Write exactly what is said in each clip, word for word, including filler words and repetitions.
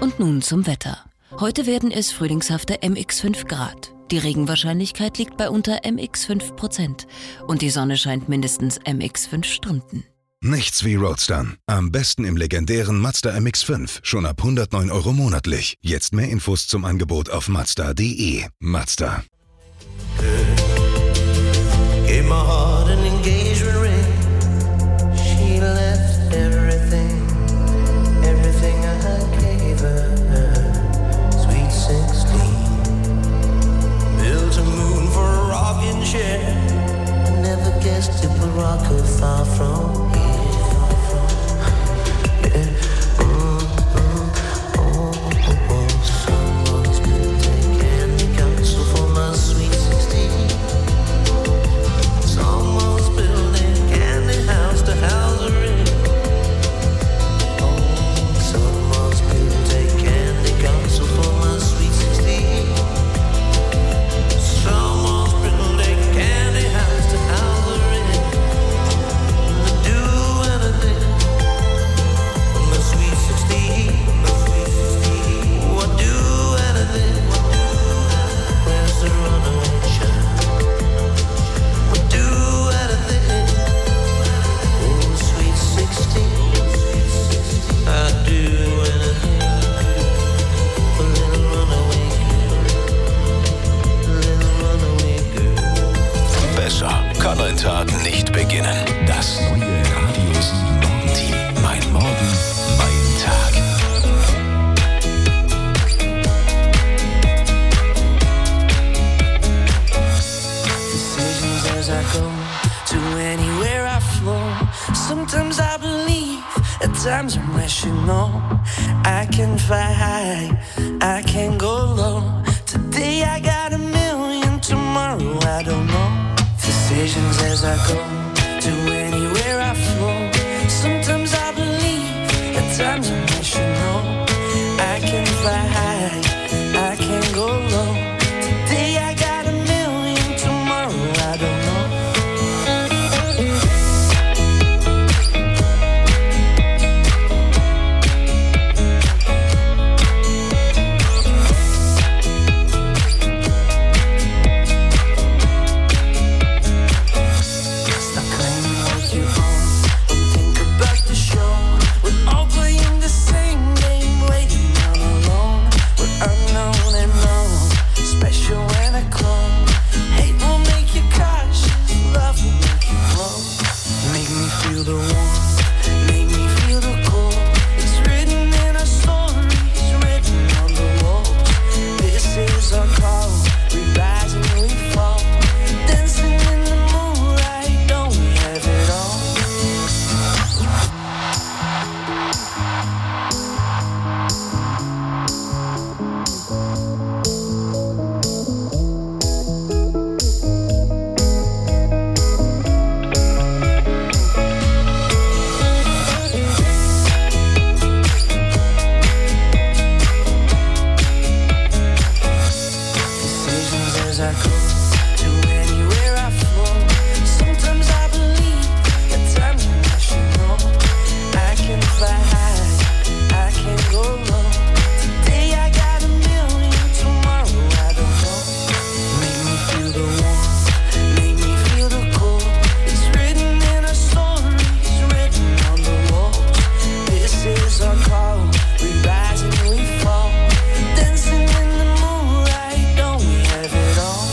Und nun zum Wetter. Heute werden es frühlingshafte M X fünf Grad. Die Regenwahrscheinlichkeit liegt bei unter M X fünf Prozent. Und die Sonne scheint mindestens M X fünf Stunden. Nichts wie Roadstern. Am besten im legendären Mazda M X fünf. Schon ab hundertneun Euro monatlich. Jetzt mehr Infos zum Angebot auf mazda punkt de. Mazda. Gave my heart an engagement ring. She left everything, everything I gave her. Sweet sixteen. Built a moon for a rocking chair. I never guessed it would rock her far from here. Yeah. Mm, mm, oh, oh, oh. Someone's been taking counsel for my sweet sixteen. Someone's building candy house to house her in. Oh, someone's been taking counsel for my sweet sixteen. Someone's building candy house to house her in. Do anything for my sweet sixteen. Oh, I'd do anything. Where's the runaway child? I'd do anything. Oh, sweet sixteen. I'd do anything for little runaway girl. Little runaway girl. Besser kann ein Tag nicht beginnen. Das neue Radio sieben Morgenteam. Mein Morgen, mein Tag. Decisions as I go to anywhere I flow. Sometimes I believe, at times I'm rational. I can fly high, I can go low. Today I got a million, tomorrow I don't know. Decisions as I go to anywhere I flow. Sometimes I believe, at times I'm rational. I can fly high, I can go low. Today I got a million, tomorrow I don't know. Stop claiming what you own and think about the show. We're all playing the same game, waiting all alone. We're unknown and known, special when I clone. Hate will make you cautious, love will make you grow. Make me feel the warmth, make me feel the cold. It's written in our stories, written on the walls. This is our call, we rise and we fall. Dancing in the moonlight, don't we have it all? Decisions as I go to anywhere I flow. Sometimes I believe, at times I'm rational. I can fly high, I can go low. Today I got a million, tomorrow I don't know. Make me feel the warmth, make me feel the cold. It's written in our stories, written on the walls. This is our call, we rise and we fall. Dancing in the moonlight, don't we have it all?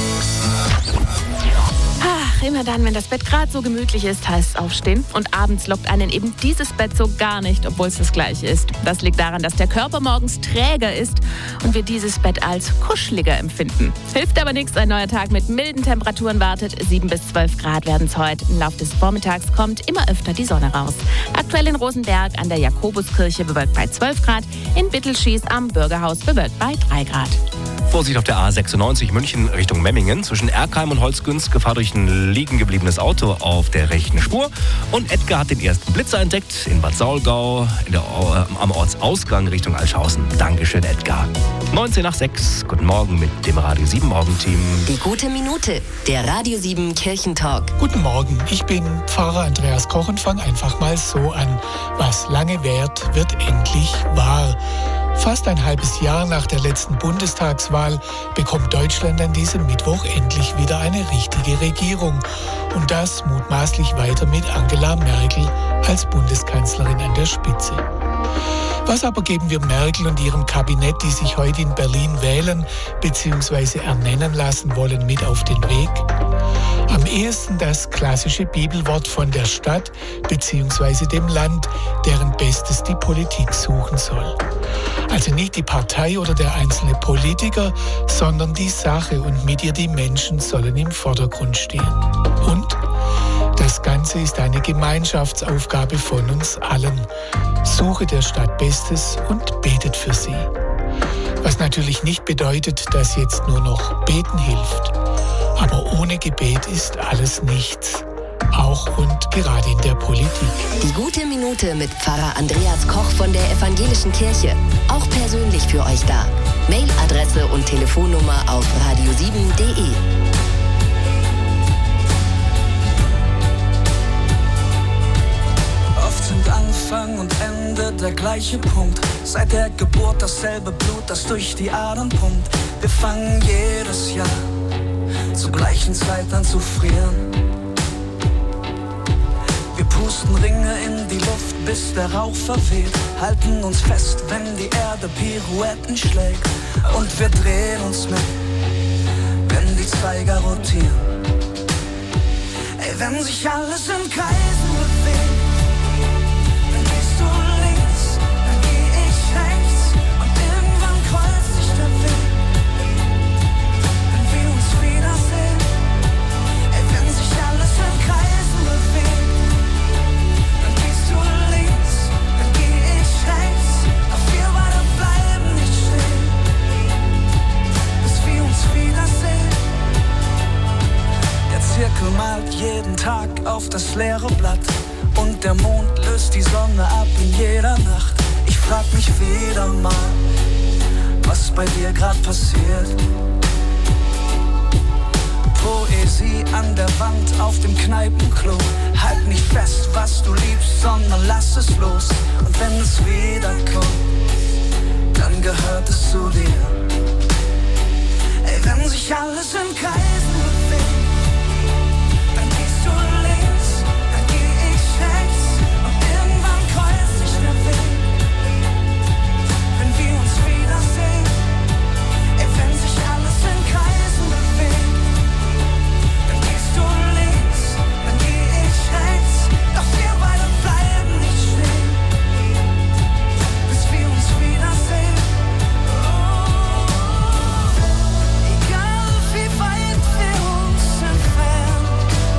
Ach, immer dann, wenn das Bett gerade so gemütlich ist, heißt es aufstehen. Und abends lockt einen eben dieses Bett so gar nicht, obwohl es das gleiche ist. Das liegt daran, dass der Körper morgens träger ist und wir dieses Bett als kuscheliger empfinden. Hilft aber nichts, ein neuer Tag mit milden Temperaturen wartet. sieben bis zwölf Grad werden es heute. Im Laufe des Vormittags kommt immer öfter die Sonne raus. Aktuell in Rosenberg an der Jakobuskirche bewölkt bei zwölf Grad. In Bittelschieß am Bürgerhaus bewölkt bei drei Grad. Vorsicht auf der A sechsundneunzig München Richtung Memmingen. Zwischen Erkheim und Holzgünst Gefahr durch ein liegen gebliebenes Auto auf der rechten Spur. Und Edgar hat den ersten Blitzer entdeckt in Bad Saulgau in der, äh, am Ortsausgang Richtung Alschaußen. Dankeschön, Edgar. neunzehn nach sechs. Guten Morgen mit dem Radio sieben Morgenteam. Die gute Minute, der Radio sieben Kirchentalk. Guten Morgen, ich bin Pfarrer Andreas Koch und fange einfach mal so an. Was lange währt, wird endlich wahr. Fast ein halbes Jahr nach der letzten Bundestagswahl bekommt Deutschland an diesem Mittwoch endlich wieder eine richtige Regierung. Und das mutmaßlich weiter mit Angela Merkel als Bundeskanzlerin an der Spitze. Was aber geben wir Merkel und ihrem Kabinett, die sich heute in Berlin wählen bzw. ernennen lassen wollen, mit auf den Weg? Am ehesten das klassische Bibelwort von der Stadt bzw. dem Land, deren Bestes die Politik suchen soll. Also nicht die Partei oder der einzelne Politiker, sondern die Sache und mit ihr die Menschen sollen im Vordergrund stehen. Und das Ganze ist eine Gemeinschaftsaufgabe von uns allen. Suche der Stadt Bestes und betet für sie. Was natürlich nicht bedeutet, dass jetzt nur noch Beten hilft. Aber ohne Gebet ist alles nichts. Auch und gerade in der Politik. Die gute Minute mit Pfarrer Andreas Koch von der Evangelischen Kirche. Auch persönlich für euch da. Mailadresse und Telefonnummer auf radio sieben punkt de. Oft sind Anfang und Ende der gleiche Punkt. Seit der Geburt dasselbe Blut, das durch die Adern pumpt. Wir fangen jedes Jahr zur gleichen Zeit an zu frieren. Wir pusten Ringe in die Luft, bis der Rauch verweht. Halten uns fest, wenn die Erde Pirouetten schlägt. Und wir drehen uns mit, wenn die Zeiger rotieren. Ey, wenn sich alles in Kreisen bewegt, dann gehst du links, dann geh ich rechts. Und irgendwann kreuzt sich der Weg, wenn wir uns wiedersehen. Ey, wenn sich alles in Kreisen bewegt, dann gehst du links, dann geh ich rechts. Doch wir beide bleiben nicht stehen, bis wir uns wiedersehen. Der Zirkel malt jeden Tag auf das leere Blatt. Und der Mond löst die Sonne ab in jeder Nacht. Ich frag mich wieder mal, was bei dir grad passiert. Poesie an der Wand auf dem Kneipenklo. Halt nicht fest, was du liebst, sondern lass es los. Und wenn es wiederkommt, dann gehört es zu dir. Ey, wenn sich alles in Kreisen bewegt, dann gehst du links, dann geh ich rechts. Und irgendwann kreuzt sich der Weg, wenn wir uns wiedersehen. Ey, wenn sich alles in Kreisen bewegt, dann gehst du links, dann geh ich rechts. Doch wir beide bleiben nicht stehen, bis wir uns wiedersehen. Egal wie weit wir uns entfernen,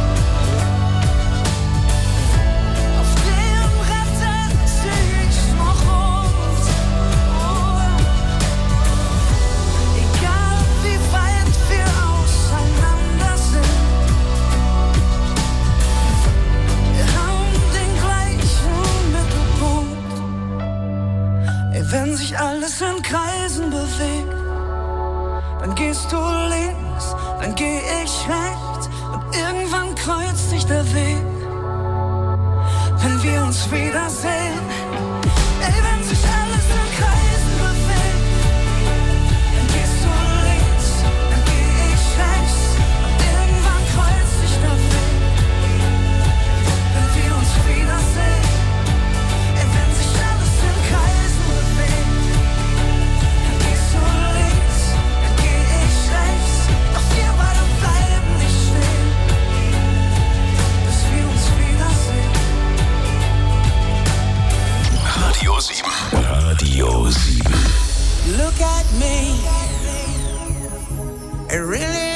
auf dem Retter zieh ich noch uns. Egal wie weit wir auseinander sind, wir haben den gleichen Mittelpunkt. Ey, wenn sich alles in Kreisen bewegt, dann gehst du links, dann geh ich rechts. Und irgendwann kreuzt sich der Weg, wenn wir uns wiedersehen. Ey, wenn sich alles in Kreisen bewegt, dann gehst du links, dann geh ich rechts. Und irgendwann kreuzt sich der Weg, wenn wir uns wiedersehen. Ey, wenn sich alles in Kreisen bewegt, dann gehst du links, dann geh ich rechts. Doch wir beide bleiben nicht stehen, bis wir uns wiedersehen. Radio sieben. Radio sieben. Look at me, it really